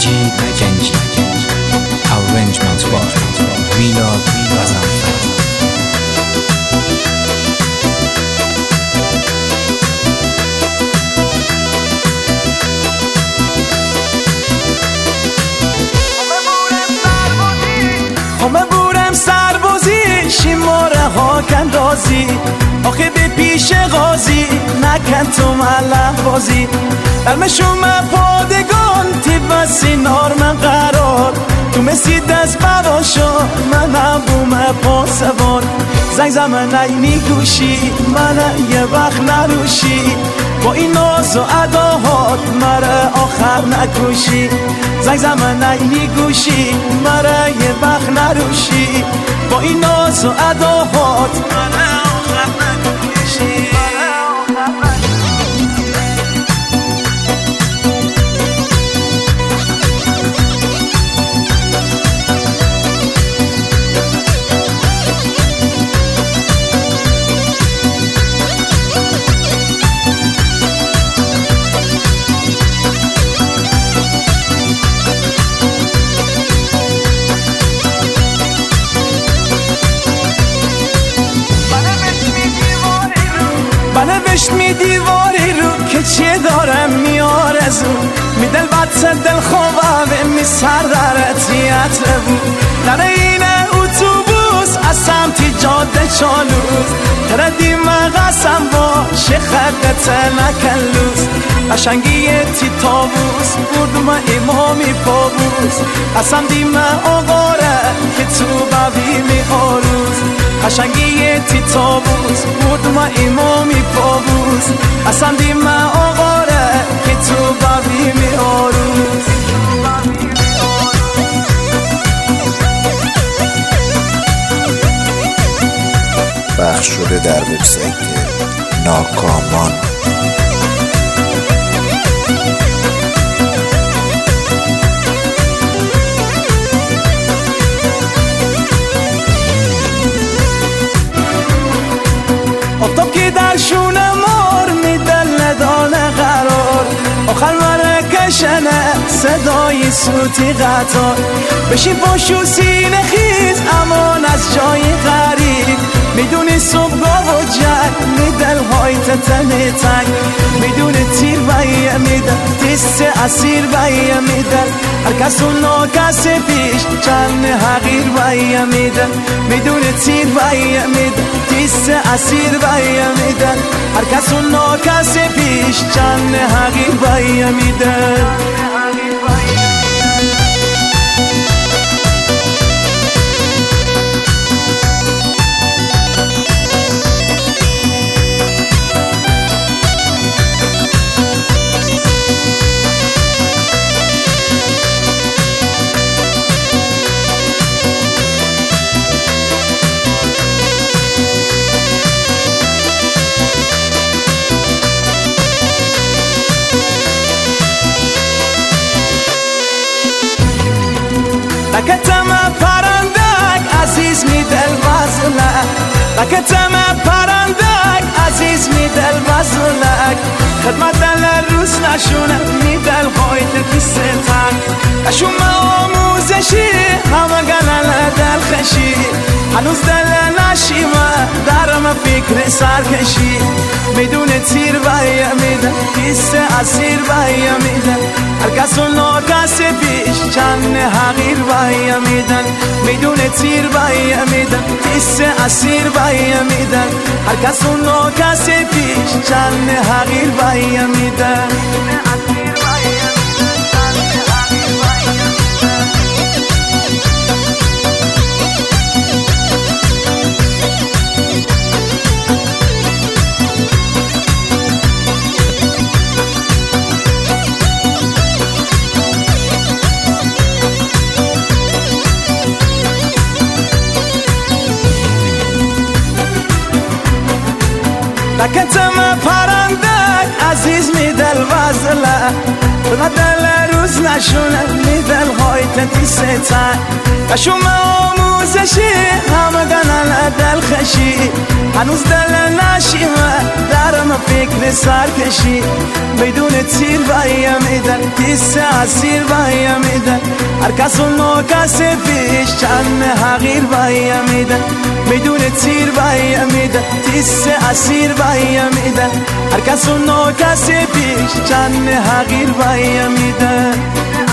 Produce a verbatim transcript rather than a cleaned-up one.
مجید جنگی Arrangement بار میلاد غزنفر. همه بورم سربازی شیماره ها کندازی آخه به پیش غازی نکن تو ملح بازی برمشوم پادگان تی و سینار من قرار تو مسی دست براشا من بوم پاسبان زنگ زمن نینی گوشی من یه وقت نروشی با این ناز و اداهات مره آخر نکوشی زنگ زمن نینی گوشی مره یه وقت نروشی با این ناز و اداهات مره آخر نکوشی. بنوشت می دیواری رو که چیه دارم میارزو می دل بد سر دل خوابه می سر در تیاتر بود در این اتوبوس از سمتی جاده چالوز تردیم قسم باشه خدت نکلوز قشنگی تی تابوس برد ما امامی پابوس قسم دیم آقاره که تو ببی می آروز قشنگی تی تابوس برد ما امامی پابوس قسم دیم آقاره که تو ببی می آروز. پخش شده در وبسایت ناکامان. آفتاب که در شونه مار میدل ندانه قرار آخر مرکشنه صدای سوتی قطار بشین پاشو سینه خیز امان از جای غریب میدونی صبحگاه و جنگ میدل های تتنی تنگ میدونه تیر بایه میدل تیست اسیر بایه میدل هر کس و ناکس پیش چند حقیر بایه میدل میدونه تیر بایه میدل تیست اسیر بایه میدل هر کس و ناکس پیش چند حقیر بایه میدل. لکتم پرندک عزیز می دل وزلک لکتم پرندک عزیز می دل وزلک خدمت دل روز نشونه می دل خواهید کستن اشوم آموزشی همه گلل دل خشی هنوز دل نشیمه درم فکر سرکشی میدونه تیر بایه میدن کست اسیر بایه میدن هر کس و ناکس پیش چند حقیر بایه میدن میدونه تیر بایه میدن کست اسیر بایه میدن هر کس و ناکس پیش چند حقیر بایه میدن. لکتم پرندک عزیز می دل وزله و دل روز نشونه می دل های تنتی ستن اشوم آموزشی همه گنل دل خشی هنوز دل نشیمه درم فکر سرکشی بدون تیر بایم میدن تیس اسیر بایم میدن هر کس و ناکس پیش چند حقیر بایم میدن بدون تیر بایم میدن تیس اسیر بایم میدن هر کس و ناکس پیش چند حقیر بایم میدن